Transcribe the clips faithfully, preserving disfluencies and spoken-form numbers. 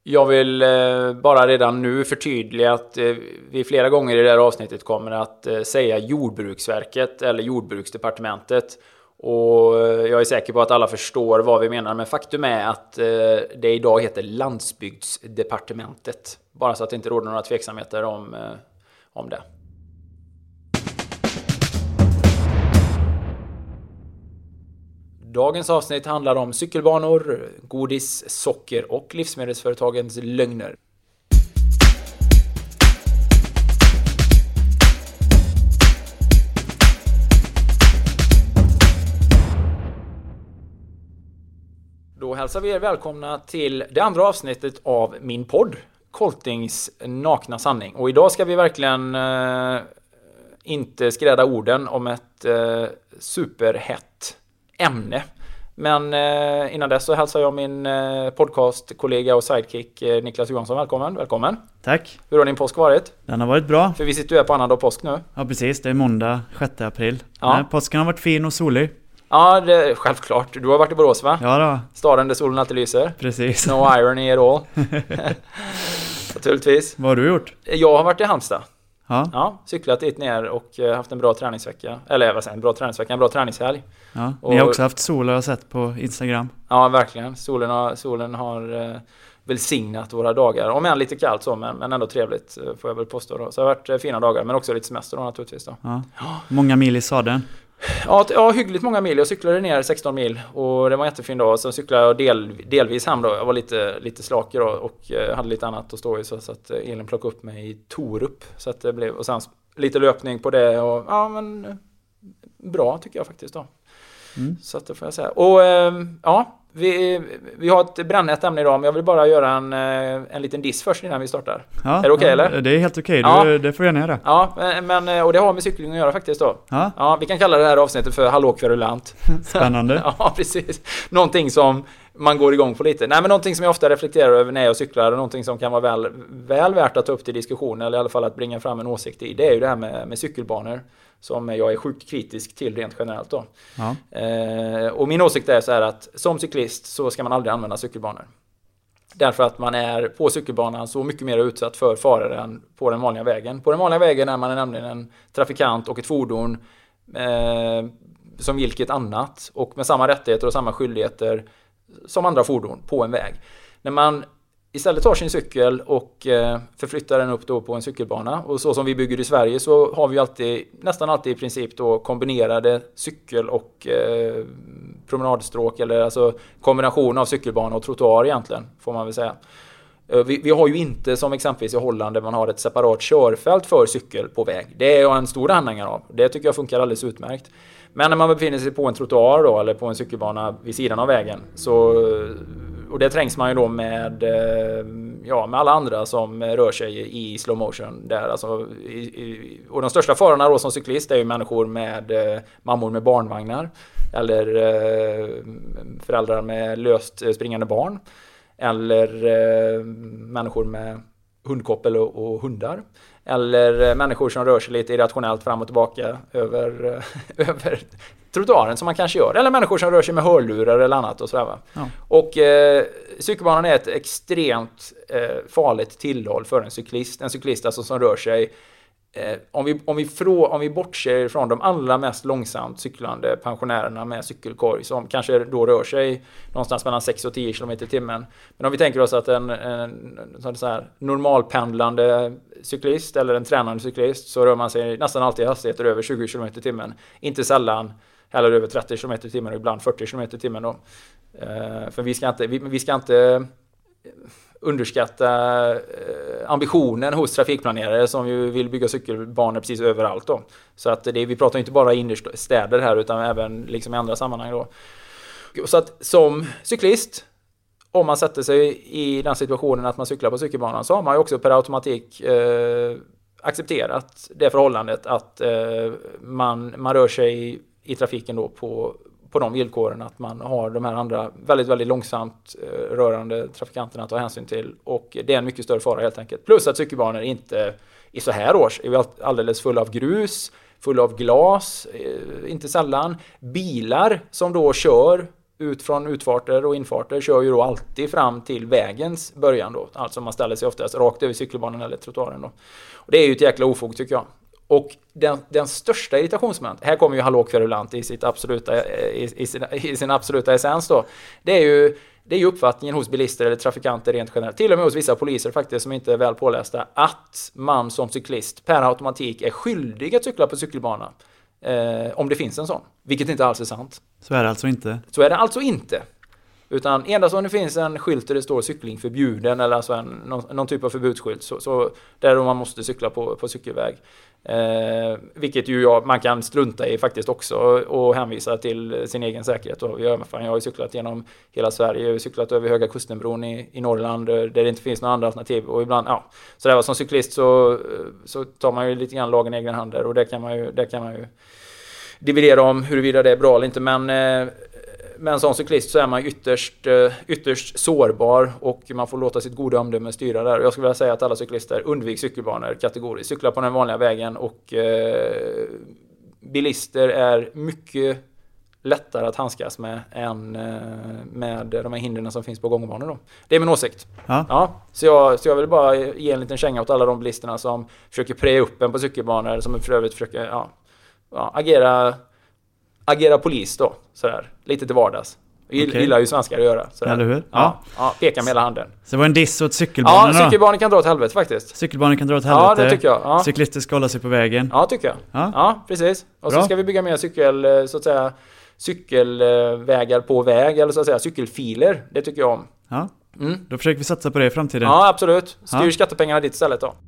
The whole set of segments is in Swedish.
Jag vill eh, bara redan nu förtydliga att eh, vi flera gånger i det här avsnittet kommer att eh, säga Jordbruksverket eller Jordbruksdepartementet. Och eh, jag är säker på att alla förstår vad vi menar. Men faktum är att eh, det idag heter Landsbygdsdepartementet. Bara så att det inte råder några tveksamheter om, eh, om det. Dagens avsnitt handlar om cykelbanor, godis, socker och livsmedelsföretagens lögner. Då hälsar vi er välkomna till det andra avsnittet av min podd, Coltings nakna sanning. Och idag ska vi verkligen eh, inte skräda orden om ett eh, superhett ämne. Men eh, innan dess så hälsar jag min eh, podcastkollega och sidekick eh, Niklas Johansson välkommen. Välkommen. Tack. Hur har din påsk varit? Den har varit bra. För vi sitter ju här på annandag påsk nu. Ja, precis. Det är måndag sjätte april. Ja. Nej, påsken har varit fin och solig. Ja, det, självklart. Du har varit i Borås, va? Ja då. Staden där solen alltid lyser. Precis. No irony at all. Naturligtvis. Vad har du gjort? Jag har varit i Halmstad. Ja. Ja, cyklat dit ner och haft en bra träningsvecka. Eller vad säger en bra träningsvecka, en bra träningshelg. Ja. Och, ni har också haft sol, har jag sett på Instagram. Ja, verkligen. Solen har, solen har eh, välsignat våra dagar. Om än lite kallt så, men, men ändå trevligt får jag väl påstå då. Så det har varit eh, fina dagar, men också lite semester då naturligtvis då. Ja. Många mil i sadeln. Ja, t- ja, hyggligt många mil. Jag cyklade ner sexton mil och det var en jättefin dag. Så cyklade jag del, delvis hem då. Jag var lite, lite slakig då och eh, hade lite annat att stå i så, så att eh, Elin plockade upp mig i Torup. Så att det blev, och sen lite löpning på det och ja, men eh, bra tycker jag faktiskt då. Mm. Så att det får jag säga. Och eh, ja, vi, vi har ett brännhett ämne idag, men jag vill bara göra en, en liten diss först innan vi startar. Ja, är det okej okay, ja, eller? Det är helt okej, okay. Ja. Det får jag gärna göra. Ja, men, och det har med cykling att göra faktiskt då. Ja. Ja, vi kan kalla det här avsnittet för Hallå kverulant. Spännande. Ja, precis. Någonting som man går igång på lite. Nej, men någonting som jag ofta reflekterar över när jag cyklar och någonting som kan vara väl, väl värt att ta upp till diskussion eller i alla fall att bringa fram en åsikt i. Det är ju det här med, med cykelbanor som jag är sjukt kritisk till rent generellt då. Ja. Eh, och min åsikt är så här att som cyklist så ska man aldrig använda cykelbanor. Därför att man är på cykelbanan så mycket mer utsatt för faror än på den vanliga vägen. På den vanliga vägen är man nämligen en trafikant och ett fordon eh, som vilket annat och med samma rättigheter och samma skyldigheter som andra fordon på en väg. När man istället tar sin cykel och eh, förflyttar den upp då på en cykelbana och så som vi bygger i Sverige så har vi alltid, nästan alltid i princip då kombinerade cykel- och eh, promenadstråk eller alltså kombination av cykelbana och trottoar egentligen får man väl säga. Eh, vi, vi har ju inte som exempelvis i Holland där man har ett separat körfält för cykel på väg. Det är jag en stor anhängare av. Det tycker jag funkar alldeles utmärkt. Men när man befinner sig på en trottoar då eller på en cykelbana vid sidan av vägen så och det trängs man ju då med, ja, med alla andra som rör sig i slow motion där. Alltså, i, i, och de största farorna då som cyklist är ju människor med mammor med barnvagnar eller föräldrar med löst springande barn eller människor med hundkoppel och, och hundar. Eller människor som rör sig lite irrationellt fram och tillbaka över, över trottoaren som man kanske gör. Eller människor som rör sig med hörlurar eller annat och sådär. Ja. Och eh, cykelbanan är ett extremt eh, farligt tillhåll för en cyklist. En cyklist alltså som rör sig eh, om, vi, om, vi frå, om vi bortser från de allra mest långsamt cyklande pensionärerna med cykelkorg som kanske då rör sig någonstans mellan sex och tio kilometer i timmen. Men om vi tänker oss att en, en, en så här normalpendlande cyklist eller en tränande cyklist så rör man sig nästan alltid i hastigheter över tjugo kilometer i timmen. Inte sällan heller över trettio kilometer i timmen och ibland fyrtio kilometer i timmen då. Uh, för vi ska inte, vi, vi ska inte underskatta uh, ambitionen hos trafikplanerare som ju vill bygga cykelbanor precis överallt då. Så att det, vi pratar inte bara innerstäder här utan även liksom i andra sammanhang då. Så att som cyklist, om man sätter sig i den situationen att man cyklar på cykelbanan så har man ju också per automatik uh, accepterat det förhållandet att uh, man, man rör sig i, i trafiken då på på de villkoren att man har de här andra väldigt, väldigt långsamt eh, rörande trafikanterna att ta hänsyn till och det är en mycket större fara helt enkelt. Plus att cykelbanor inte i så här års är alldeles fulla av grus, fulla av glas, eh, inte sällan. Bilar som då kör ut från utfarter och infarter kör ju då alltid fram till vägens början då. Alltså man ställer sig oftast rakt över cykelbanan eller trottoaren då. Och det är ju ett jäkla ofog tycker jag. Och den, den största irritationsmoment, här kommer ju hallå kverulant i, sitt absoluta, i, i, sin, i sin absoluta essens då. Det är ju Det är ju uppfattningen hos bilister eller trafikanter rent generellt, till och med hos vissa poliser faktiskt som inte är väl pålästa, att man som cyklist per automatik är skyldig att cykla på cykelbana eh, om det finns en sån. Vilket inte alls är sant. Så är det alltså inte. Så är det alltså inte. Utan endast om det finns en skylt där det står cykling förbjuden eller alltså en, någon, någon typ av förbudsskylt så, så där man måste cykla på, på cykelväg. Eh, vilket ju jag, man kan strunta i faktiskt också och hänvisa till sin egen säkerhet. Och jag, fan, jag har ju cyklat genom hela Sverige, jag har cyklat över Höga Kustenbron i, i Norrland där det inte finns några andra alternativ. Och ibland, ja, så där var som cyklist så, så tar man ju lite grann lagen i egna händer och där kan man ju, där kan man ju dividera om huruvida det är bra eller inte. Men eh, Men som cyklist så är man ytterst, ytterst sårbar och man får låta sitt goda omdöme styra där. Jag skulle vilja säga att alla cyklister undviker cykelbanor kategoriskt. Cykla på den vanliga vägen och eh, bilister är mycket lättare att handskas med än eh, med de här hindren som finns på gångbanor då. Det är min åsikt. Ja. Ja, så, jag, så jag vill bara ge en liten känga åt alla de bilisterna som försöker preja upp en på cykelbanor, som för övrigt försöker ja, ja, agera... Agera polis då, sådär. Lite till vardags. Jag Okay. gillar ju svenskar att göra. Sådär. Eller hur? Ja. Ja. Ja, peka med hela handen. Så det var en diss åt cykelbanorna. Ja, cykelbanor kan dra åt helvete faktiskt. Cykelbanor kan dra åt helvete. Ja, det tycker jag. Ja, Cyklister ska hålla sig på vägen. ja tycker jag. Ja. Ja, precis. Och Bra. så ska vi bygga mer cykel, så att säga, cykelvägar på väg, eller så att säga cykelfiler. Det tycker jag om. Ja. Mm. Då försöker vi satsa på det i framtiden. Ja, absolut. Styr Ja. skattepengarna dit istället då.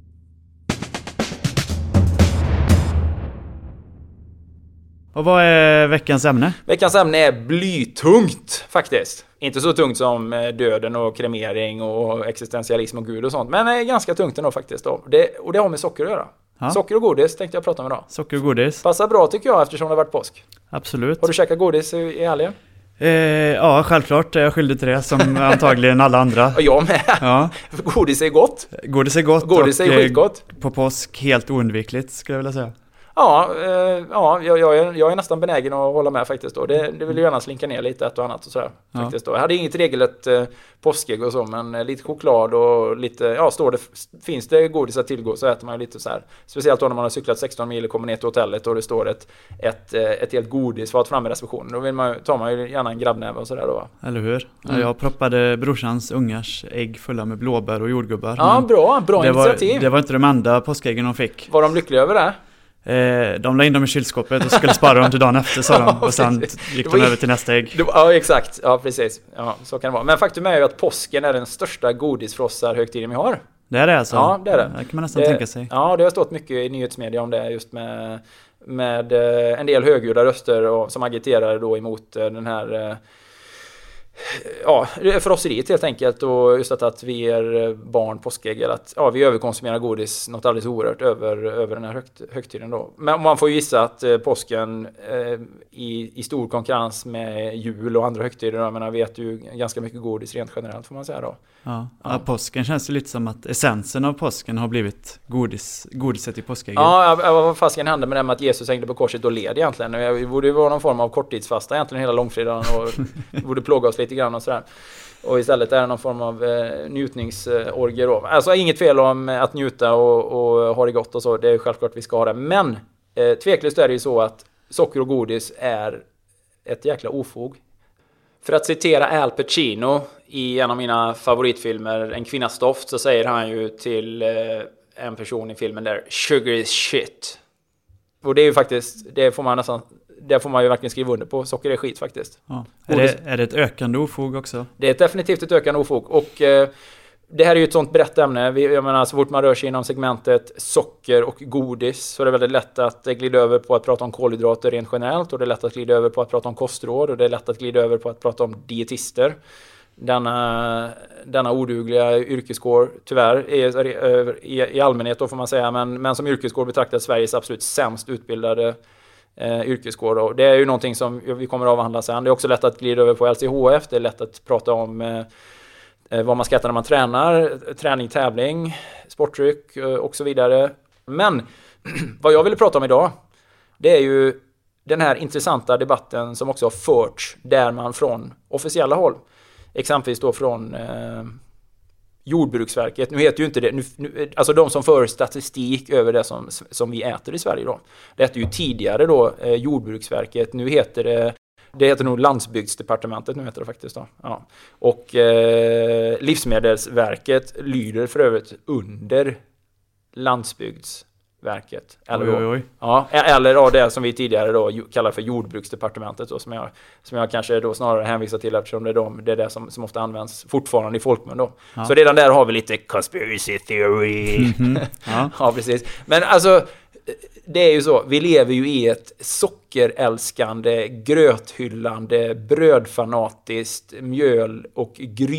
Och vad är veckans ämne? Veckans ämne är blytungt faktiskt. Inte så tungt som döden och kremering och existentialism och gud och sånt. Men är ganska tungt ändå faktiskt. Då. Det, och det har med socker att göra. Ja. Socker och godis tänkte jag prata om idag. Socker och godis. Passar bra tycker jag eftersom det har varit påsk. Absolut. Har du käkat godis i, i helgen? Eh, ja, självklart. Jag är skyldig till det som antagligen alla andra. Och jag med. Ja. Godis är gott. Godis är gott. Godis är och, skitgott. På påsk helt oundvikligt skulle jag vilja säga. Ja, eh, ja jag, jag, är, jag är nästan benägen att hålla med faktiskt då. Det, det vill ju gärna slinka ner lite ett och annat och sådär. Ja. Faktiskt då. Jag hade inget regelrätt eh, påskägg och så, men eh, lite choklad och lite, ja står det, finns det godis att tillgå så äter man ju lite så här. Speciellt då när man har cyklat sexton mil och kommer ner till hotellet och det står ett, ett, ett helt godis för att fram med receptionen. Då vill man, tar man ju gärna en grabbnäve och sådär då. Eller hur? Mm. Jag proppade brorsans ungars ägg fulla med blåbär och jordgubbar. Ja, Men bra, bra det initiativ. var, det var inte de enda påskäggen de fick. Var de lyckliga över det? Eh, de la in dem i kylskåpet och skulle spara dem till dagen efter, sa de. Och sen gick de över till nästa ägg. Det var, ja, exakt. Ja, precis. Ja, så kan det vara. Men faktum är ju att påsken är den största godisfrossarhögtiden vi har. Det är det alltså? Ja, det är det. Det kan man nästan det, tänka sig. Ja, det har stått mycket i nyhetsmedia om det just med, med eh, en del högljudda röster och, som agiterar då emot eh, den här eh, ja, frosseriet helt enkelt och just att, att vi ger barn påskägg eller att ja, vi överkonsumerar godis något alldeles oerhört över, över den här högt, högtiden då. Men man får ju gissa att eh, påsken eh, i, i stor konkurrens med jul och andra högtider, jag menar, vi äter ju ganska mycket godis rent generellt får man säga då. Ja. Ja. Ja, påsken känns ju lite som att essensen av påsken har blivit godis, godiset i påskägget. Ja, vad fasken hände med det med att Jesus hängde på korset och led egentligen. Det borde ju vara någon form av korttidsfasta egentligen hela långfredagen och borde plåga oss lite grann och sådär. Och istället är det någon form av eh, njutningsorger då. Alltså inget fel om att njuta och, och ha det gott och så, det är självklart vi ska ha det. Men eh, tveklöst är det ju så att socker och godis är ett jäkla ofog. För att citera Al Pacino i en av mina favoritfilmer, En kvinnas doft, så säger han ju till eh, en person i filmen där, sugar is shit. Och det är ju faktiskt, det får man nästan, det får man ju verkligen skriva under på, socker är skit faktiskt. Ja. Är, det, är det ett ökande ofog också? Det är definitivt ett ökande ofog och eh, det här är ju ett sånt brett ämne. Vi, jag menar, så fort man rör sig inom segmentet socker och godis så är det väldigt lätt att glida över på att prata om kolhydrater rent generellt och det är lätt att glida över på att prata om kostråd och det är lätt att glida över på att prata om dietister. Denna, denna odugliga yrkeskår tyvärr är, i, i allmänhet då får man säga, men, men som yrkeskår betraktas Sveriges absolut sämst utbildade eh, yrkeskår. Och det är ju någonting som vi kommer att avhandla sen. Det är också lätt att glida över på L C H F, det är lätt att prata om eh, vad man ska äta när man tränar, träning, tävling, sporttryck och så vidare. Men vad jag ville prata om idag, det är ju den här intressanta debatten som också har förts där man från officiella håll, exempelvis då från eh, Jordbruksverket, nu heter ju inte det, nu, nu, alltså de som för statistik över det som, som vi äter i Sverige då. Det hette ju tidigare då eh, Jordbruksverket, nu heter det, det heter nog Landsbygdsdepartementet, nu heter det faktiskt då. Ja. Och eh, Livsmedelsverket lyder för övrigt under Landsbygdsverket. Eller, oj, oj, oj. Då, ja, eller ja, det som vi tidigare då kallar för Jordbruksdepartementet då, som, jag, som jag kanske då snarare hänvisar till eftersom det är, de, det, är det som, som ofta används fortfarande i folkmun då. Ja. Så redan där har vi lite conspiracy theory. Mm-hmm. Ja. Ja, precis. Men alltså, det är ju så, vi lever ju i ett sockerälskande, gröthyllande, brödfanatiskt, mjöl- och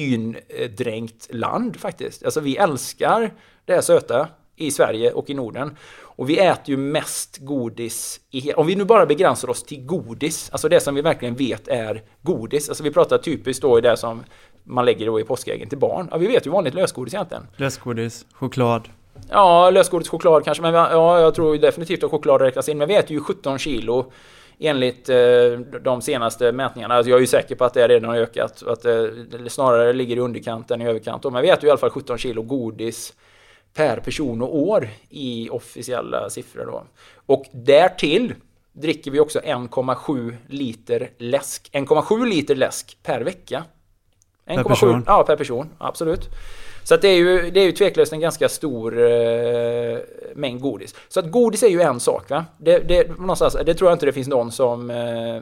gryndränkt land faktiskt. Alltså vi älskar det här söta i Sverige och i Norden. Och vi äter ju mest godis i, om vi nu bara begränsar oss till godis, alltså det som vi verkligen vet är godis. Alltså vi pratar typiskt då i det som man lägger då i påskäggen till barn. Ja, vi vet ju vanligt lösgodis egentligen. Lösgodis, choklad. Ja, lösgodis, choklad kanske, men ja, jag tror definitivt att choklad räknas in. Men vi äter ju sjutton kilo enligt eh, de senaste mätningarna. Alltså jag är ju säker på att det redan har ökat, att det snarare ligger i underkant än i överkant. Men vi äter ju i alla fall sjutton kilo godis per person och år i officiella siffror då. Och därtill dricker vi också en komma sju liter läsk. en komma sju liter läsk per vecka. Per person? Ja, per person, absolut. Så att det är ju det är ju tveklöst en ganska stor eh, mängd godis. Så att godis är ju en sak, va? Det, det, någonstans, det tror jag inte det finns någon som eh,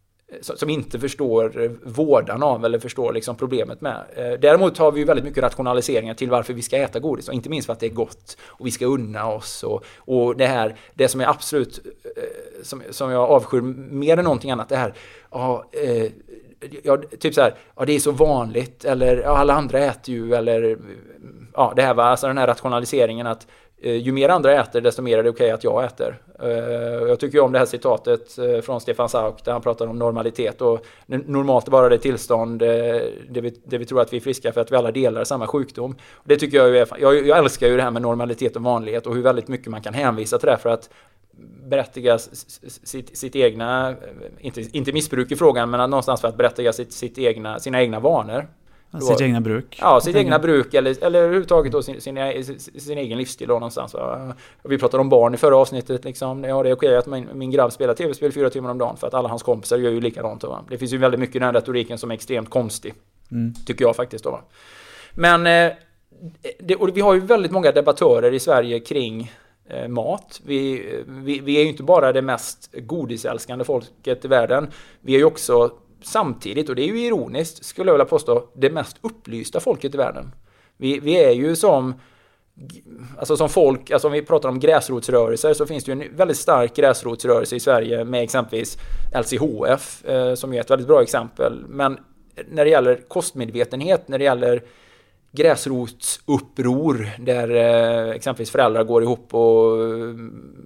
som inte förstår vårdan av eller förstår liksom problemet med. Däremot har vi ju väldigt mycket rationaliseringar till varför vi ska äta godis, och inte minst för att det är gott och vi ska unna oss, och, och det här, det som är absolut som, som jag avskyr mer än någonting annat, det här ja, eh, ja, typ så här, ja, det är så vanligt, eller ja, alla andra äter ju, eller ja, det här var alltså den här rationaliseringen att ju mer andra äter, desto mer är det okej att jag äter. Jag tycker ju om det här citatet från Stefan Sauk där han pratar om normalitet, och normalt är bara det tillstånd det vi, det vi tror att vi är friska för att vi alla delar samma sjukdom. Det tycker jag ju är, jag, jag älskar ju det här med normalitet och vanlighet och hur väldigt mycket man kan hänvisa till det för att berättiga sitt, sitt egna, inte, inte missbruk i frågan, men någonstans för att berättiga sitt, sitt egna, sina egna vanor. Då, sitt egna bruk. Ja, sitt egna bruk eller, eller överhuvudtaget då sin, sin, sin, sin egen livsstil då någonstans. Vi pratade om barn i förra avsnittet. Liksom. Ja, det är okej att min, min grabb spelar tv-spel fyra timmar om dagen för att alla hans kompisar gör ju likadant. Då, va? Det finns ju väldigt mycket i den retoriken som är extremt konstig. Mm. Tycker jag faktiskt. Då, va? Men eh, det, och vi har ju väldigt många debattörer i Sverige kring eh, mat. Vi, vi, vi är ju inte bara det mest godisälskande folket i världen. Vi är ju också samtidigt, och det är ju ironiskt, skulle jag vilja påstå, det mest upplysta folket i världen. Vi, vi är ju som alltså som folk, alltså om vi pratar om gräsrotsrörelser, så finns det ju en väldigt stark gräsrotsrörelse i Sverige med exempelvis L C H F eh, som är ett väldigt bra exempel. Men när det gäller kostmedvetenhet, när det gäller gräsrotsuppror där eh, exempelvis föräldrar går ihop och eh,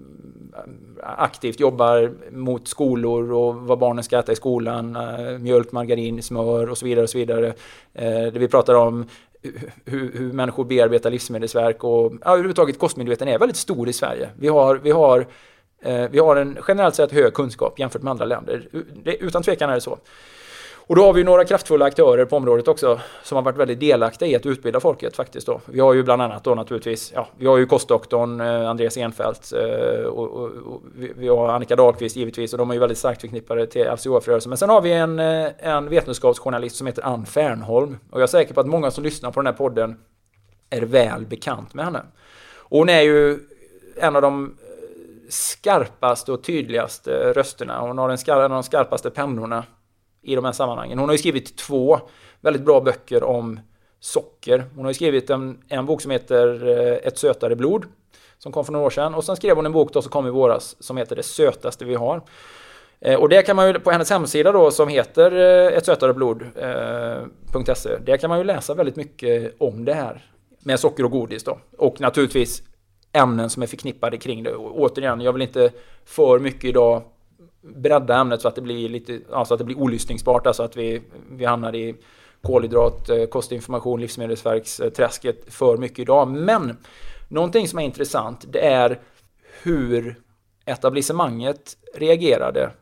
aktivt jobbar mot skolor och vad barnen ska äta i skolan, eh, mjölk, margarin, smör och så vidare och så vidare. Eh, där vi pratar om hur, hur människor bearbetar livsmedelsverk och ja, överhuvudtaget kostmedveten är väldigt stor i Sverige. Vi har, vi har, eh, vi har en generellt sett hög kunskap jämfört med andra länder. Det, utan tvekan är det så. Och då har vi några kraftfulla aktörer på området också som har varit väldigt delaktiga i att utbilda folket faktiskt då. Vi har ju bland annat då naturligtvis, ja, vi har ju kostdoktorn eh, Andreas Enfeldt eh, och, och, och vi, vi har Annika Dahlqvist givetvis, och de är ju väldigt starkt förknippade till L C H F-rörelsen. Men sen har vi en, en vetenskapsjournalist som heter Ann Fernholm, och jag är säker på att många som lyssnar på den här podden är väl bekant med henne. Och hon är ju en av de skarpaste och tydligaste rösterna. Hon har en, skar, en av de skarpaste pennorna i de här sammanhangen. Hon har ju skrivit två väldigt bra böcker om socker. Hon har ju skrivit en, en bok som heter Ett sötare blod som kom för några år sedan. Och sen skrev hon en bok då som kom i våras som heter Det sötaste vi har. Eh, och det kan man ju på hennes hemsida då som heter ett sötare blod punkt se. Där kan man ju läsa väldigt mycket om det här med socker och godis då. Och naturligtvis ämnen som är förknippade kring det. Och återigen, jag vill inte för mycket idag bredda ämnet så att det blir lite, alltså att det blir olyssningsbart, alltså att vi, vi hamnar i kolhydrat, kostinformation, livsmedelsverks träsket för mycket idag. Men någonting som är intressant, det är hur etablissemanget reagerade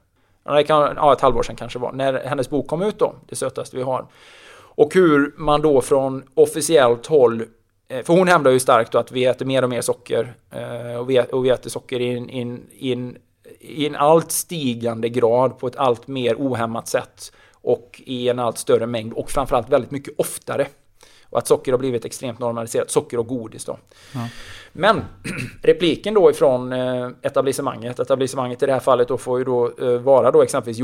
det kan, ja, ett halvår sedan kanske var, när hennes bok kom ut då, Det sötaste vi har. Och hur man då från officiellt håll, för hon hävdar ju starkt då att vi äter mer och mer socker, och vi äter, och vi äter socker i en, in, in, i en allt stigande grad på ett allt mer ohämmat sätt och i en allt större mängd och framförallt väldigt mycket oftare. Och att socker har blivit extremt normaliserat, socker och godis då. Ja. Men repliken då ifrån eh, etablissemanget, etablissemanget i det här fallet då får ju då eh, vara då exempelvis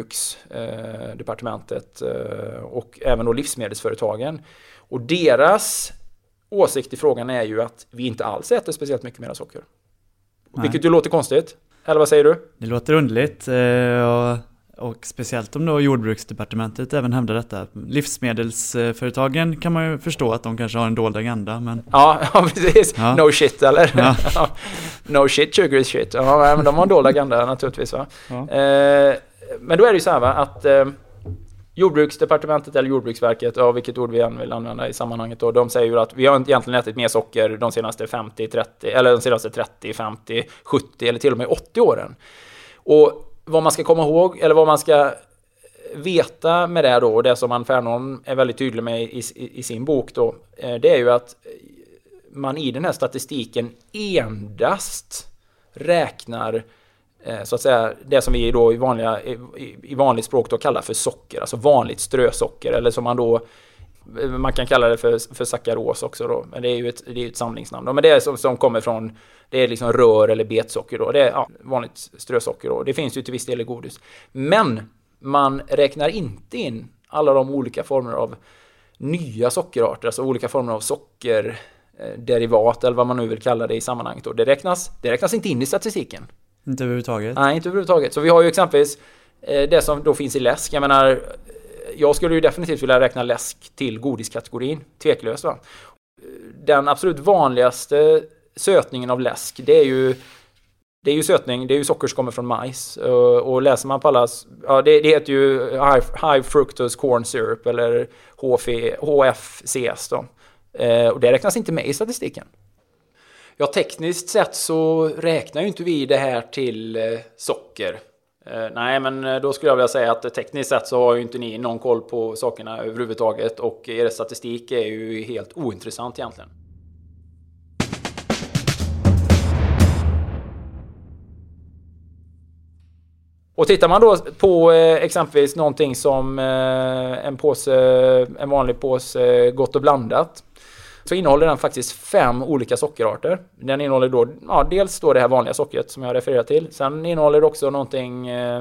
jordbruksdepartementet eh, eh, och även då livsmedelsföretagen. Och deras åsikt i frågan är ju att vi inte alls äter speciellt mycket mer socker. Nej. Vilket ju låter konstigt. Eller vad säger du? Det låter underligt eh, och... Och speciellt om då jordbruksdepartementet även hävdar detta. Livsmedelsföretagen kan man ju förstå att de kanske har en dold agenda. Men... Ja, ja, precis. Ja. No shit, eller? Ja. No shit, sugar is shit. Ja, men de har en dold agenda naturligtvis. Va? Ja. Eh, men då är det ju så här, va, att eh, jordbruksdepartementet eller jordbruksverket, ja, vilket ord vi än vill använda i sammanhanget då, de säger ju att vi har egentligen ätit mer socker de senaste femtio, trettio, eller de senaste trettio, femtio, sjuttio eller till och med åttio åren. Och vad man ska komma ihåg, eller vad man ska veta med det då, och det som Ann Fernholm är väldigt tydlig med i, i, i sin bok då, det är ju att man i den här statistiken endast räknar så att säga det som vi då i, vanliga, i, i vanligt språk då kallar för socker, alltså vanligt strösocker, eller som man då man kan kalla det för, för sackaros också då, men det är ju ett, det är ett samlingsnamn då. Men det är som, som kommer från, det är liksom rör eller betsocker då, det är ja, vanligt strösocker då. Det finns ju till viss del i godis. Men man räknar inte in alla de olika former av nya sockerarter, alltså olika former av sockerderivat eller vad man nu vill kalla det i sammanhanget då. Det räknas, det räknas inte in i statistiken. Inte överhuvudtaget? Nej, inte överhuvudtaget. Så vi har ju exempelvis eh, det som då finns i läsk. Jag menar, jag skulle ju definitivt vilja räkna läsk till godiskategorin, tveklöst va. Den absolut vanligaste sötningen av läsk, det är ju det är ju sötning, det är ju socker som kommer från majs. Och läser man på alla, ja det, det heter ju high, high fructose corn syrup eller H F C S då. Och det räknas inte med i statistiken. Ja, tekniskt sett så räknar ju inte vi det här till socker. Uh, nej, men då skulle jag vilja säga att tekniskt sett så har ju inte ni någon koll på sakerna överhuvudtaget och er statistik är ju helt ointressant egentligen. Och tittar man då på eh, exempelvis någonting som eh, en påse, en vanlig påse Gott och blandat, så innehåller den faktiskt fem olika sockerarter. Den innehåller då, ja, dels då det här vanliga sockret som jag refererar till. Sen innehåller det också någonting, eh,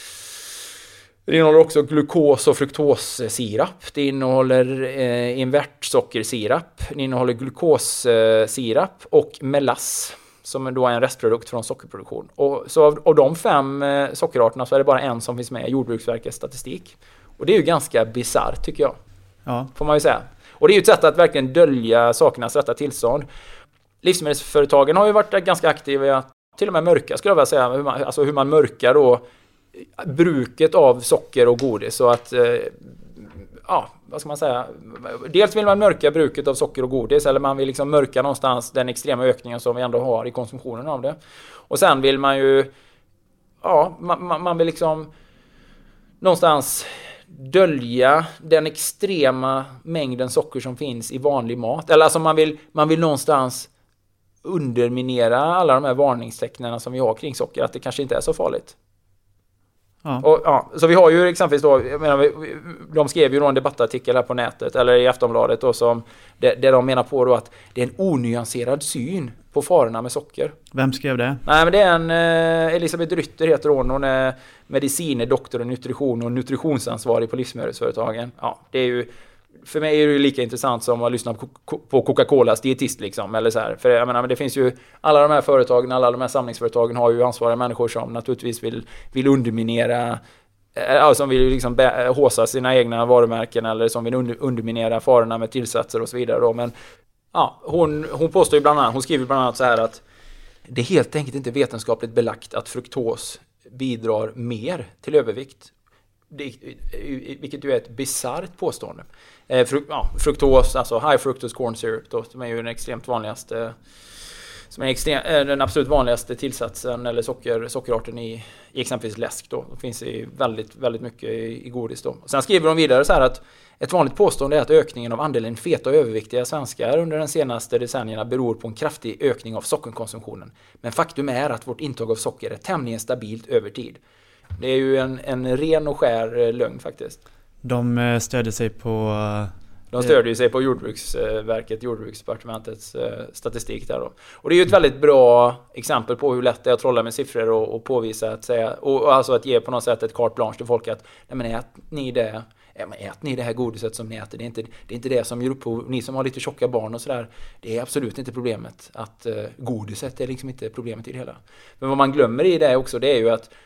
det innehåller också glukos- och fruktossirap. Det innehåller eh, invertsockersirap. Det innehåller glukossirap och melass, som då är en restprodukt från sockerproduktion. Och så av, av de fem eh, sockerarterna så är det bara en som finns med i Jordbruksverkets statistik. Och det är ju ganska bizarrt tycker jag. Ja. Får man ju säga. Och det är ju ett sätt att verkligen dölja sakernas rätta tillstånd. Livsmedelsföretagen har ju varit ganska aktiva i att till och med mörka, skulle jag vilja säga, hur man, alltså hur man mörkar då bruket av socker och godis. Så att, eh, ja, vad ska man säga, dels vill man mörka bruket av socker och godis, eller man vill liksom mörka någonstans den extrema ökningen som vi ändå har i konsumtionen av det. Och sen vill man ju, ja, man, man vill liksom någonstans dölja den extrema mängden socker som finns i vanlig mat. Eller alltså man vill, man vill någonstans underminera alla de här varningstecknen som vi har kring socker, att det kanske inte är så farligt. Ja. Och, ja, så vi har ju exempelvis då, jag menar, de skrev ju då en debattartikel här på nätet eller i Aftonbladet då, som, där, där de menar på då att det är en onyanserad syn på farorna med socker. Vem skrev det? Nej, men det är en eh, Elisabeth Rytter heter hon. Hon är mediciner, doktor och nutrition och nutritionsansvarig på livsmedelsföretagen. Ja, det är ju, för mig är det ju lika intressant som att lyssna på Coca-Colas dietist liksom, eller så här. För jag menar, men det finns ju alla de här företagen, alla de här samlingsföretagen har ju ansvariga människor som naturligtvis vill, vill underminera, äh, som vill liksom bä, håsa sina egna varumärken eller som vill under, underminera farorna med tillsatser och så vidare då. Men ja, hon, hon påstår ju bland annat, hon skriver bland annat så här att det är helt enkelt inte vetenskapligt belagt att fruktos bidrar mer till övervikt. Det, vilket ju är ett bizarrt påstående. Eh, fru, ja, fruktos, alltså high fructose corn syrup då, som är ju den extremt vanligaste som är, extrem, är den absolut vanligaste tillsatsen eller socker, sockerarten i, i exempelvis läsk då. Det finns i väldigt, väldigt mycket i, i godis då. Och sen skriver de vidare så här att ett vanligt påstående är att ökningen av andelen feta och överviktiga svenskar under de senaste decennierna beror på en kraftig ökning av sockerkonsumtionen. Men faktum är att vårt intag av socker är tämligen stabilt över tid. Det är ju en, en ren och skär lögn faktiskt. De stödjer sig på... De stödjer sig på Jordbruksverket, Jordbruksdepartementets statistik där då. Och det är ju ett väldigt bra exempel på hur lätt det är att trolla med siffror och, och påvisa att säga, och, och alltså att ge på något sätt ett carte blanche till folk att nej men ät ni det, ät ni det här godiset som ni äter, det är inte det, är inte det som gör upphov, ni som har lite tjocka barn och sådär, det är absolut inte problemet att uh, godiset är liksom inte problemet i det hela. Men vad man glömmer i det också, det är ju att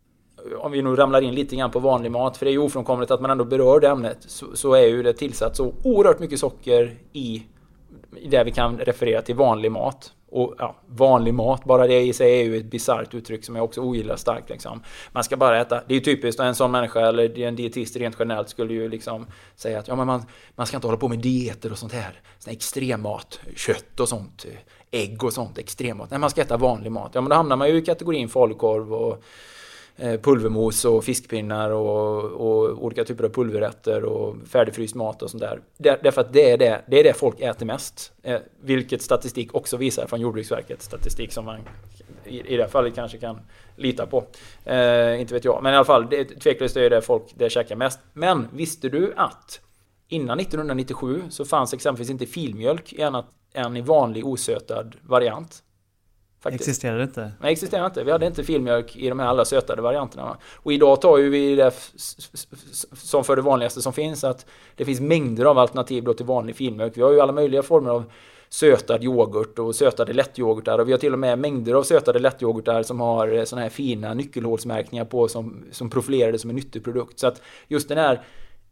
om vi nu ramlar in lite grann på vanlig mat, för det är ju ofrånkomligt att man ändå berör det ämnet, så, så är ju det tillsatt så oerhört mycket socker i, i det vi kan referera till vanlig mat. Och ja, vanlig mat, bara det i sig är ju ett bizarrt uttryck som jag också ogillar starkt liksom. Man ska bara äta, det är ju typiskt, en sån människa eller en dietist rent generellt skulle ju liksom säga att ja, men man, man ska inte hålla på med dieter och sånt här, sån här extremmat, kött och sånt, ägg och sånt, extremmat. Nej, man ska äta vanlig mat. Ja, men då hamnar man ju i kategorin falukorv och pulvermos och fiskpinnar och, och olika typer av pulverrätter och färdigfryst mat och sånt där. Där, därför att det är det, det är det folk äter mest. Eh, vilket statistik också visar från Jordbruksverket. Statistik som man i, i det här fallet kanske kan lita på. Eh, inte vet jag. Men i alla fall, det, tveklöst är det folk det käkar mest. Men visste du att innan nittonhundranittiosju så fanns exempelvis inte filmjölk i annat än i vanlig osötad variant? Faktiskt. Existerade inte? Nej, existerade inte. Vi hade inte filmjölk i de här alla sötade varianterna. Och idag tar ju vi det f- som för det vanligaste som finns, att det finns mängder av alternativ då till vanlig filmjölk. Vi har ju alla möjliga former av sötad yoghurt och sötade lättyoghurtar, och vi har till och med mängder av sötade lättyoghurtar som har såna här fina nyckelhålsmärkningar på som, som profilerade som en nyttig produkt. Så att just den här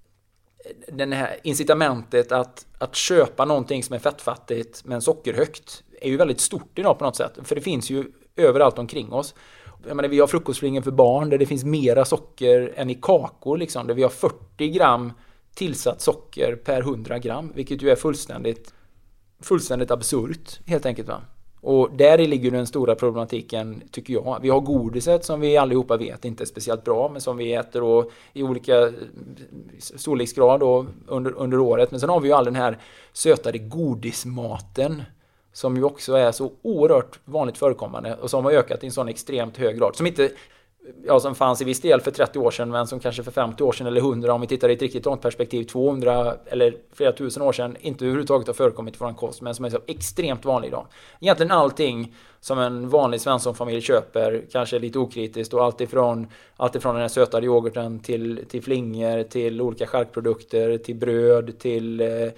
den här incitamentet att, att köpa någonting som är fettfattigt men sockerhögt är ju väldigt stort idag på något sätt. För det finns ju överallt omkring oss. Jag menar, vi har frukostflingor för barn där det finns mera socker än i kakor. Liksom, där vi har fyrtio gram tillsatt socker per hundra gram. Vilket ju är fullständigt, fullständigt absurt helt enkelt, va? Och där ligger den stora problematiken, tycker jag. Vi har godiset som vi allihopa vet inte är speciellt bra, men som vi äter och i olika storleksgrad och under, under året. Men sen har vi ju all den här sötade godismaten som ju också är så oerhört vanligt förekommande och som har ökat i en sån extremt hög grad. Som inte, ja, som fanns i viss del för trettio år sedan, men som kanske för femtio år sedan eller hundra, om vi tittar i ett riktigt långt perspektiv, tvåhundra eller flera tusen år sedan, inte överhuvudtaget har förekommit i vår kost, men som är så extremt vanlig idag. Egentligen allting som en vanlig svenssonfamilj köper, kanske lite okritiskt, och allt ifrån, allt ifrån den här sötade yoghurten till, till flingor, till olika charkprodukter, till bröd, till eh,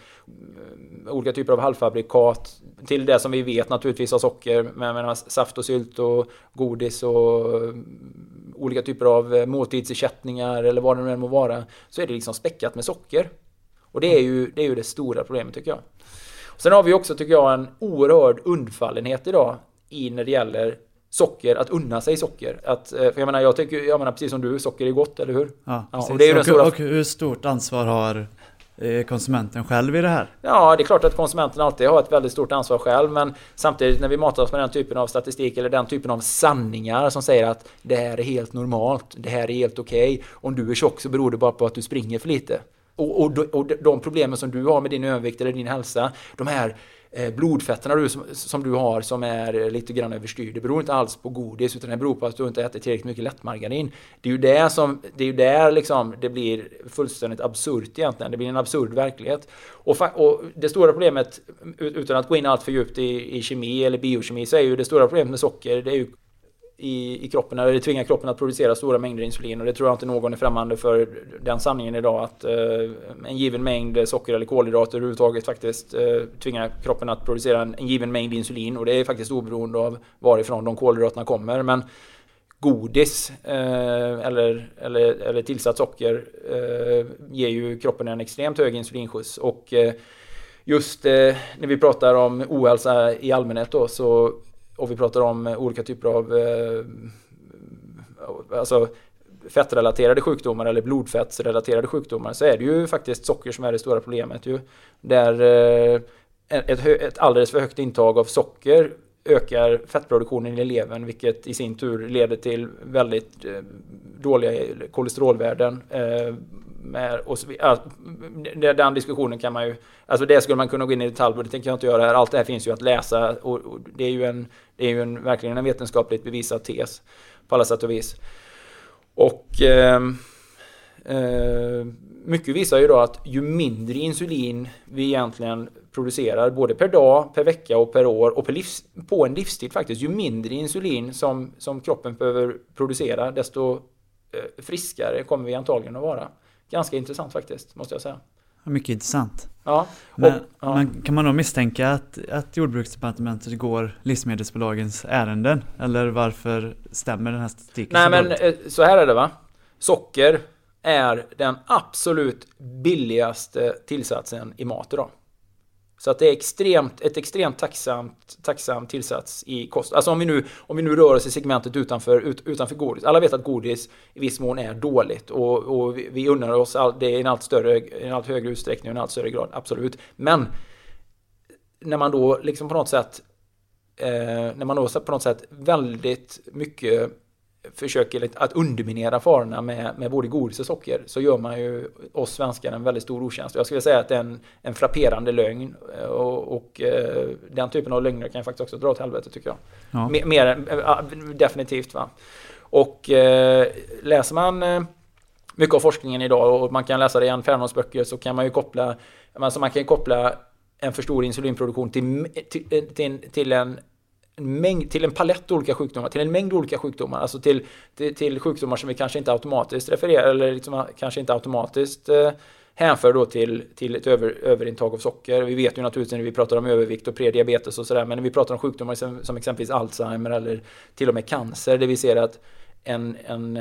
olika typer av halvfabrikat, till det som vi vet naturligtvis har socker, med, med saft och sylt och godis och olika typer av måltidsersättningar eller vad det nu än må vara, så är det liksom späckat med socker. Och det är ju det, är ju det stora problemet, tycker jag. Sen har vi också, tycker jag, en oerhörd undfallenhet idag i när det gäller socker, att unna sig socker. Att, för jag menar, jag tycker, jag menar precis som du, socker är gott, eller hur? Ja, ja och, det är ju den stora... och hur stort ansvar har konsumenten själv i det här? Ja, det är klart att konsumenten alltid har ett väldigt stort ansvar själv, men samtidigt när vi matar oss med den typen av statistik eller den typen av sanningar som säger att det här är helt normalt, det här är helt okej, okay. Om du är tjock så beror det bara på att du springer för lite. Och, och, och de problemen som du har med din övervikt eller din hälsa, de här eh, blodfetterna du, som, som du har som är lite grann överstyr, det beror inte alls på godis, utan det beror på att du inte äter tillräckligt mycket lättmargarin. Det är ju där som, det är ju där liksom det blir fullständigt absurt egentligen. Det blir en absurd verklighet. Och, fa- och det stora problemet, utan att gå in allt för djupt i, i kemi eller biokemi, så är ju det stora problemet med socker, det är ju I, i kroppen, eller det tvingar kroppen att producera stora mängder insulin, och det tror jag inte någon är främmande för den sanningen idag, att eh, en given mängd socker eller kolhydrater överhuvudtaget faktiskt eh, tvingar kroppen att producera en, en given mängd insulin, och det är faktiskt oberoende av varifrån de kolhydraterna kommer. Men godis eh, eller, eller, eller tillsatt socker eh, ger ju kroppen en extremt hög insulinskjuts, och eh, just eh, när vi pratar om ohälsa i allmänhet då, så och vi pratar om olika typer av eh, alltså fettrelaterade sjukdomar eller blodfettsrelaterade sjukdomar, så är det ju faktiskt socker som är det stora problemet. Ju. Där eh, ett, ett alldeles för högt intag av socker ökar fettproduktionen i levern, vilket i sin tur leder till väldigt eh, dåliga kolesterolvärden. Eh, med, och så, alltså, den diskussionen kan man ju, alltså det skulle man kunna gå in i detalj, och det tänker jag inte göra här. Allt det här finns ju att läsa, och, och det är ju en, det är ju en, verkligen en vetenskapligt bevisad tes på alla sätt och vis. Och eh, eh, mycket visar ju då att ju mindre insulin vi egentligen producerar, både per dag, per vecka och per år och per livs, på en livstid faktiskt, ju mindre insulin som, som kroppen behöver producera, desto eh, friskare kommer vi antagligen att vara. Ganska intressant faktiskt, måste jag säga. Mycket intressant. Ja. Och, men, ja. men kan man då misstänka att, att Jordbruksdepartementet går livsmedelsbolagens ärenden? Eller varför stämmer den här statistiken? Nej, men eh, så här är det, va? Socker är den absolut billigaste tillsatsen i mat idag. Så att det är extremt, ett extremt tacksamt, tacksam tillsats i kost. Alltså om vi nu, om vi nu rör oss i segmentet utanför, ut, utanför godis. Alla vet att godis i viss mån är dåligt. Och, och vi, vi unnar oss all, det i en allt större, en allt högre utsträckning och en allt större grad. Absolut. Men när man då liksom på något sätt, eh, när man då på något sätt väldigt mycket försöker att underminera farorna med, med både godis och socker, så gör man ju oss svenskar en väldigt stor otjänst. Jag skulle säga att det är en, en frapperande lögn, och, och eh, den typen av lögner kan jag faktiskt också dra åt helvete, tycker jag. Ja. Mer, mer äh, definitivt, va. Och eh, läser man eh, mycket av forskningen idag, och man kan läsa det i Ann Fernholms böcker, så kan man ju koppla, alltså man kan koppla en för stor insulinproduktion till, till, till, till en En mängd, till en palett olika sjukdomar, till en mängd olika sjukdomar, alltså till, till, till sjukdomar som vi kanske inte automatiskt refererar, eller liksom kanske inte automatiskt eh, hänför då till, till ett över, överintag av socker. Vi vet ju naturligtvis när vi pratar om övervikt och prediabetes och sådär, men när vi pratar om sjukdomar som, som exempelvis Alzheimer eller till och med cancer, där vi ser att en, en,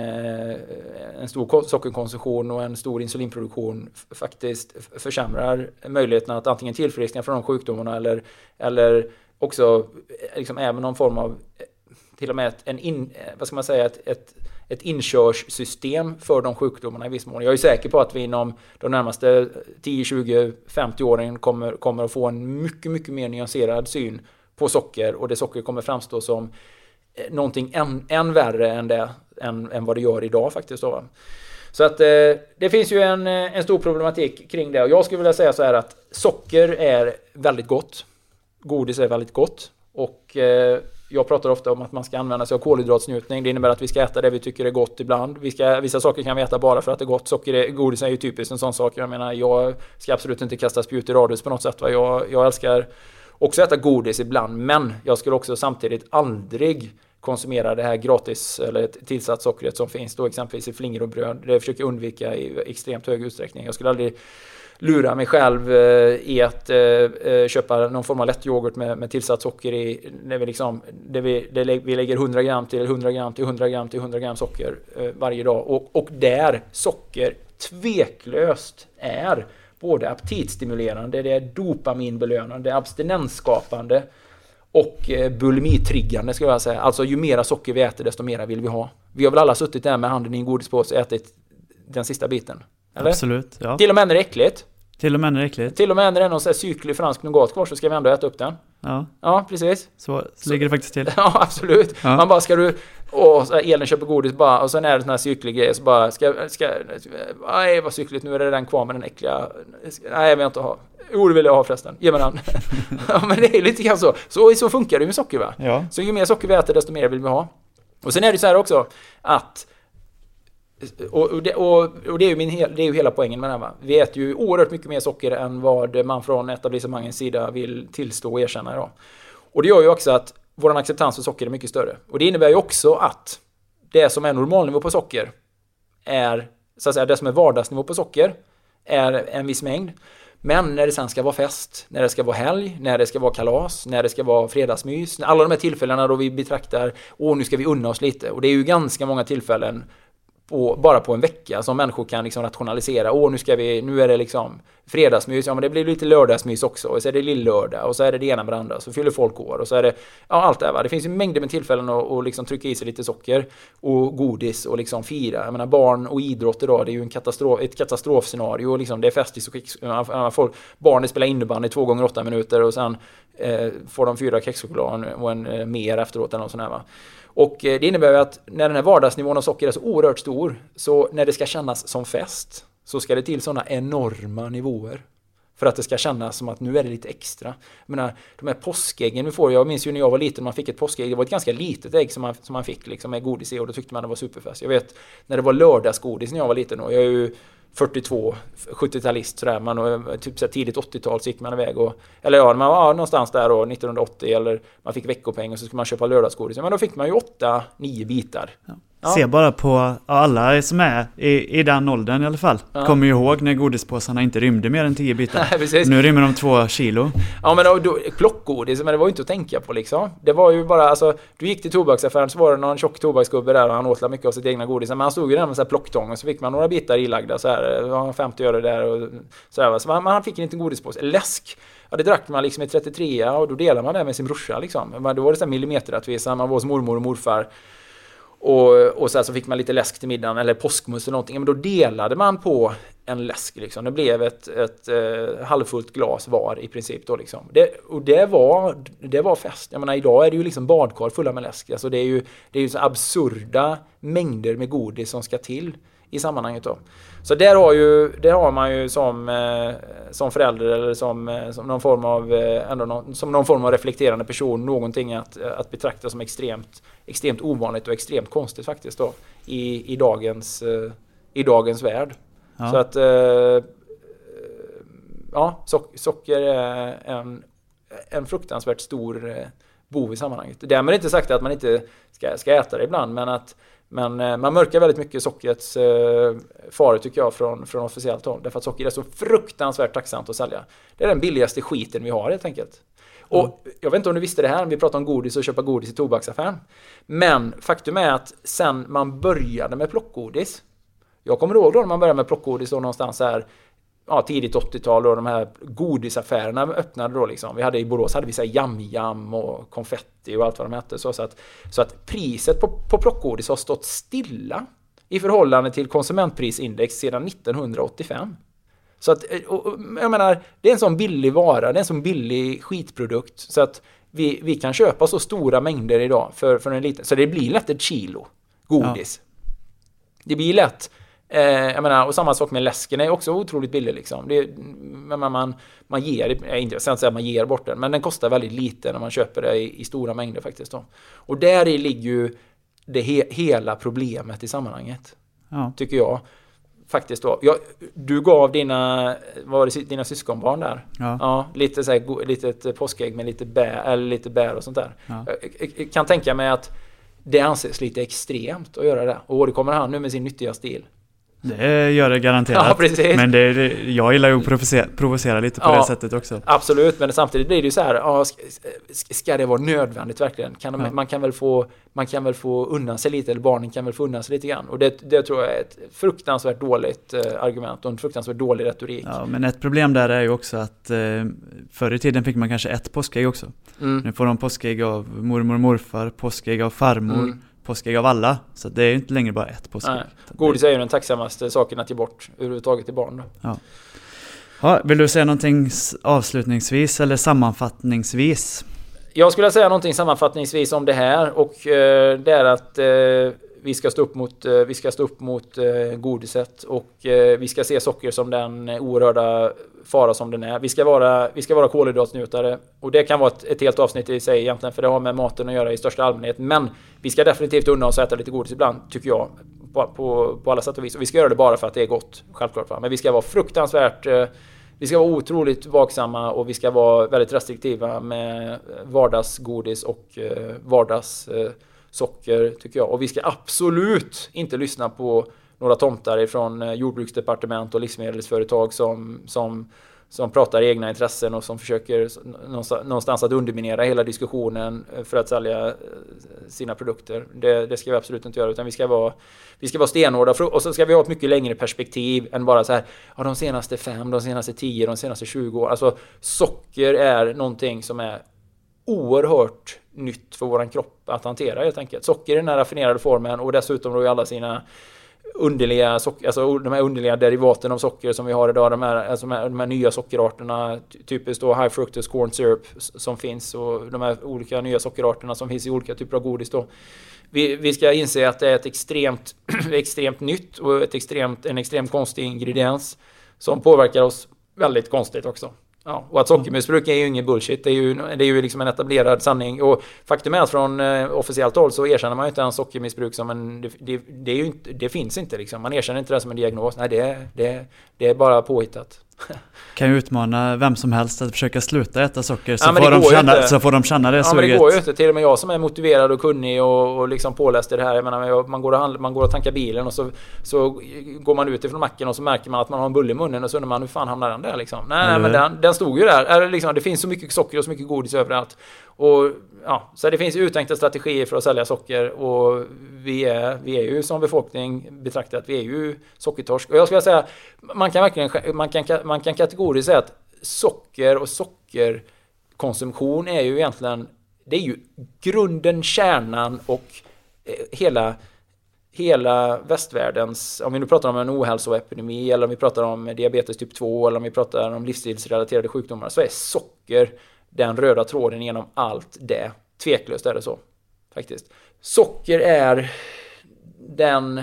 en stor sockerkonsumtion och en stor insulinproduktion faktiskt försämrar möjligheten att antingen tillfriskna från de sjukdomarna, eller, eller också liksom även någon form av till och med ett, en in, vad ska man säga, ett, ett, ett inkörssystem för de sjukdomarna i viss mån. Jag är säker på att vi inom de närmaste tio, tjugo, femtio åren kommer, kommer att få en mycket, mycket mer nyanserad syn på socker, och det socker kommer framstå som någonting än, än värre än, det, än, än vad det gör idag faktiskt då. Så att eh, det finns ju en, en stor problematik kring det, och jag skulle vilja säga så här att socker är väldigt gott. Godis är väldigt gott, och eh, jag pratar ofta om att man ska använda sig av kolhydratsnjutning. Det innebär att vi ska äta det vi tycker är gott ibland. Vi ska, vissa saker kan vi äta bara för att det är gott. Socker är, godis är ju typiskt en sån sak. Jag menar, jag ska absolut inte kasta spjut i radhus på något sätt. Va? Jag, jag älskar också äta godis ibland, men jag skulle också samtidigt aldrig konsumera det här gratis eller tillsatt sockret som finns då exempelvis i flingor och bröd. Det försöker jag undvika i extremt hög utsträckning. Jag skulle aldrig lura mig själv eh, i att eh, köpa någon form av lätt yoghurt med, med tillsatt socker i, när vi liksom, där vi, där vi lägger hundra gram till hundra gram till hundra gram till hundra gram socker eh, varje dag, och, och där socker tveklöst är både aptitstimulerande, det är dopaminbelönande, abstinensskapande och eh, bulimitriggande, skulle jag säga. Alltså ju mera socker vi äter, desto mera vill vi ha. Vi har väl alla suttit där med handen i en godispåse och ätit den sista biten. Eller? Absolut, ja. Till och med när det är äckligt. Till och med när det är äckligt. Till och med när det är någon sån här cyklig fransk nougat kvar, så ska vi ändå äta upp den. Ja. Ja, precis. Så, så ligger det faktiskt till. Ja, absolut. Ja. Man bara, ska du... Åh, så Elin köper godis bara, och sen är det sån här cyklig grej, så bara, ska... ska nej, vad cykligt, nu är det den kvar med den äckliga... Nej, jag vill inte ha. Jo, det vill jag ha förresten. Ge mig den. Ja, men det är lite grann så. Så, så funkar det med socker, va? Ja. Så ju mer socker vi äter, desto mer vill vi ha. Och sen är det så här också, att... Och, och, det, och, och det är ju min, det är ju hela poängen med det här, va? Vi äter ju oerhört mycket mer socker än vad man från etablissemangens sida vill tillstå och erkänna idag. Och det gör ju också att vår acceptans för socker är mycket större. Och det innebär ju också att det som är normalnivå på socker är, så att säga, det som är vardagsnivå på socker är en viss mängd. Men när det sen ska vara fest, när det ska vara helg, när det ska vara kalas, när det ska vara fredagsmys, alla de här tillfällena då vi betraktar, åh, nu ska vi unna oss lite. Och det är ju ganska många tillfällen på, bara på en vecka som människor kan liksom rationalisera. Åh, nu ska vi, nu är det liksom fredagsmys, ja men det blir lite lördagsmys också, och så är det lill-lördag, och så är det det ena med det andra, så fyller folk år, och så är det, ja allt det här va. Det finns ju mängder med tillfällen att, att liksom trycka i sig lite socker och godis och liksom fira. Jag menar, barn och idrott idag, det är ju en katastrof, ett katastrofscenario, liksom, det är festis och folk, barnen spelar innebandy två gånger åtta minuter och sen eh, får de fyra kexchoklad och en eh, mer efteråt eller något sånt här va. Och eh, det innebär ju att när den här vardagsnivån av socker är så oerhört stor, så när det ska kännas som fest, så ska det till sådana enorma nivåer för att det ska kännas som att nu är det lite extra. Jag menar, de här påskäggen vi får, jag minns ju när jag var liten, man fick ett påskägg, det var ett ganska litet ägg som man, som man fick liksom, med godis i, och då tyckte man det var superfest. Jag vet när det var lördagsgodis när jag var liten, och jag är ju fyrtiotvå, sjuttiotalist sådär, man, och typ så tidigt åttiotal så gick man iväg och, eller ja, man var någonstans där då, nittonhundraåttio, eller man fick veckopeng och så skulle man köpa lördagsgodis, men då fick man ju åtta, nio bitar. Ja. Ja. Se bara på alla som är i, i den åldern i alla fall. Ja. Kommer ju ihåg när godispåsarna inte rymde mer än tio bitar. Nej, nu rymmer de två kilo. Ja, men då, då, plockgodis, men det var ju inte att tänka på liksom. Det var ju bara, alltså, du gick till tobaksaffären, så var det någon tjock tobaksgubbe där och han åt mycket av sitt egna godis. Men han stod ju där med så här plocktång, och så fick man några bitar ilagda så här, femtio öre där och så här. Så man, man fick en liten godispåse. Läsk. Ja, det drack man liksom i trettiotre, och då delade man det med sin brorsa liksom. Men då var det så här millimeterrättvisa, man var hos mormor och morfar. Och, och så, här så fick man lite läsk till middagen, eller påskmus eller någonting. Men då delade man på en läsk liksom. Det blev ett, ett, ett halvfullt glas var i princip då liksom. Det, och det var, det var fest. Jag menar, idag är det ju liksom badkar fulla med läsk. Alltså det är ju, det är ju så absurda mängder med godis som ska till i sammanhanget då. Så där har, ju, där har man ju som, eh, som förälder eller som, eh, som, någon form av, eh, ändå någon, som någon form av reflekterande person någonting att, att betrakta som extremt, extremt ovanligt och extremt konstigt faktiskt då i, i, dagens, eh, i dagens värld. Ja. Så att eh, ja, so- socker är en, en fruktansvärt stor eh, bov i sammanhanget. Därmed inte sagt att man inte ska, ska äta det ibland, men att Men eh, man mörkar väldigt mycket sockrets eh, faror tycker jag från, från officiellt håll. Därför att socker är så fruktansvärt tacksamt att sälja. Det är den billigaste skiten vi har helt enkelt. Och mm. jag vet inte om du visste det här, vi pratar om godis och köpa godis i tobaksaffären. Men faktum är att sen man började med plockgodis, jag kommer ihåg då när man började med plockgodis då någonstans här, ja, tidigt åttiotal, och de här godisaffärerna öppnade då liksom. Vi hade i Borås hade vi så här jam-jam och konfetti och allt vad de hette. Så, så, att, så att priset på, på plockgodis har stått stilla i förhållande till konsumentprisindex sedan nittonhundraåttiofem. Så att, och, och, jag menar, det är en sån billig vara, det är en sån billig skitprodukt, så att vi, vi kan köpa så stora mängder idag för, för en liten. Så det blir lätt ett kilo godis. Ja. Det blir lätt. Eh, jag menar, och samma sak med läsken är också otroligt billig liksom. Det, man, man, man ger, jag inte sen säger man ger bort den, men den kostar väldigt lite när man köper det i, i stora mängder faktiskt då. Och där i ligger ju det he, hela problemet i sammanhanget. Ja. Tycker jag faktiskt då. Jag, du gav dina var det dina syskonbarn där. Ja. Ja, lite så här litet påskägg med lite bär eller lite bär och sånt där. Ja. Jag, jag kan tänka mig att det anses lite extremt att göra det. Och det kommer han nu med sin nyttiga stil. Det gör det garanterat. Ja, precis. Men det, det, jag gillar ju att provocera, provocera lite på ja, det sättet också. Absolut, men samtidigt blir det ju så här, ja, ska, ska det vara nödvändigt verkligen? Kan de, ja. man, kan väl få, man kan väl få undan sig lite, eller barnen kan väl få undan sig lite grann. Och det, det tror jag är ett fruktansvärt dåligt eh, argument och en fruktansvärt dålig retorik. Ja, men ett problem där är ju också att eh, förr i tiden fick man kanske ett påskägg också. Mm. Nu får de påskägg av mormor och morfar, påskägg av farmor. Mm. Påskägg av alla, så det är inte längre bara ett påskägg. Godis är ju den tacksammaste saken att ge bort överhuvudtaget till barn då. Ja. Ja, vill du säga någonting avslutningsvis eller sammanfattningsvis? Jag skulle säga någonting sammanfattningsvis om det här, och eh, det är att eh, vi ska stå upp mot, eh, vi ska stå upp mot eh, godiset, och eh, vi ska se socker som den oerhörda fara som den är. Vi ska vara, vi ska vara kolhydratsnjutare, och det kan vara ett, ett helt avsnitt i sig egentligen, för det har med maten att göra i största allmänhet. Men vi ska definitivt unna oss att äta lite godis ibland, tycker jag, på, på, på alla sätt och vis. Och vi ska göra det bara för att det är gott, självklart. Va? Men vi ska vara fruktansvärt, eh, vi ska vara otroligt vaksamma, och vi ska vara väldigt restriktiva med vardagsgodis och eh, vardagssocker, eh, tycker jag. Och vi ska absolut inte lyssna på några tomtar ifrån jordbruksdepartement och livsmedelsföretag som, som, som pratar egna intressen och som försöker någonstans att underminera hela diskussionen för att sälja sina produkter. Det, det ska vi absolut inte göra, utan vi ska vara, vi ska vara stenhårda, och så ska vi ha ett mycket längre perspektiv än bara så här, ja, de senaste fem, de senaste tio, de senaste tjugo år. Alltså socker är någonting som är oerhört nytt för våran kropp att hantera helt enkelt. Socker i den här raffinerade formen, och dessutom då i alla sina underliga socker, alltså de här underliga derivaten av socker som vi har idag, de här, alltså de här, de här nya sockerarterna, typiskt då high fructose corn syrup som finns, och de här olika nya sockerarterna som finns i olika typer av godis då. Vi, vi ska inse att det är ett extremt, extremt nytt och ett extremt, en extremt konstig ingrediens som påverkar oss väldigt konstigt också. Ja, och att sockermissbruk är ju ingen bullshit, det är ju, det är ju liksom en etablerad sanning, och faktum är att från eh, officiellt håll så erkänner man ju inte en sockermissbruk som en, det, det, det, är ju inte, det finns inte liksom, man erkänner inte det som en diagnos, nej det, det, det är bara påhittat. Kan ju utmana vem som helst att försöka sluta äta socker, så, ja, får, de känna, så får de känna det. Ja, suget. Men det går ju inte, till och med jag som är motiverad och kunnig och, och liksom påläst i det här, jag menar, man går och handla, man går och tankar bilen och så, så går man ut ifrån macken och så märker man att man har en bulle i munnen och så undrar man, hur fan hamnar den där liksom? Nej, mm. men den, den stod ju där, liksom, det finns så mycket socker och så mycket godis överallt, och ja, så det finns ju uttänkta strategier för att sälja socker, och vi är, vi är ju som befolkning betraktat, vi är ju sockertorsk, och jag skulle säga, man kan verkligen, man kan, man kan kategoriskt säga att socker och sockerkonsumtion är ju egentligen, det är ju grunden, kärnan och hela hela västvärldens, om vi nu pratar om en ohälsoepidemi eller om vi pratar om diabetes typ två eller om vi pratar om livsstilsrelaterade sjukdomar, så är socker den röda tråden genom allt det. Tveklöst är det så, faktiskt. Socker är den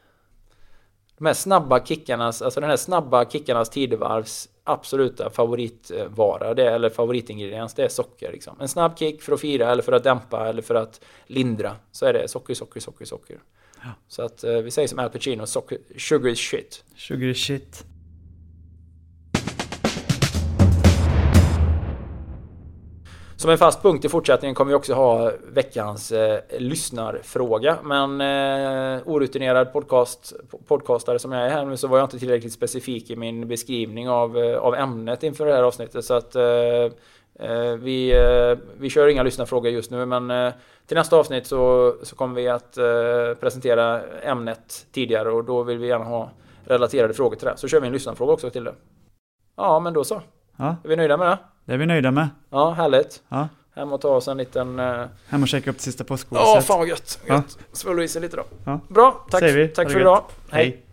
de här snabba kickarnas, alltså den här snabba kickarnas tidevarvs absoluta favoritvara, det, eller favoritingrediens, det är socker liksom. En snabb kick för att fira eller för att dämpa eller för att lindra, så är det socker, socker, socker, socker. Ja. Så att eh, vi säger som Al Pacino, socker, sugar is shit. Sugar is shit. Som en fast punkt i fortsättningen kommer vi också ha veckans eh, lyssnarfråga. Men eh, orutinerad podcast, podcastare som jag är här nu, så var jag inte tillräckligt specifik i min beskrivning av, eh, av ämnet inför det här avsnittet. Så att eh, vi, eh, vi kör inga lyssnarfrågor just nu, men eh, till nästa avsnitt så, så kommer vi att eh, presentera ämnet tidigare, och då vill vi gärna ha relaterade frågor till det. Så kör vi en lyssnarfråga också till det. Ja, men då så. Ja. Är vi nöjda med det? Det är vi nöjda med. Ja, härligt. Ja. Hem och ta oss en liten... Uh... Hem och checka upp det sista påskgodiset. Ja, fan vad gött. gött. Ja. Svålla i sig lite då. Ja. Bra, tack, vi. tack för idag. Hej. Hej.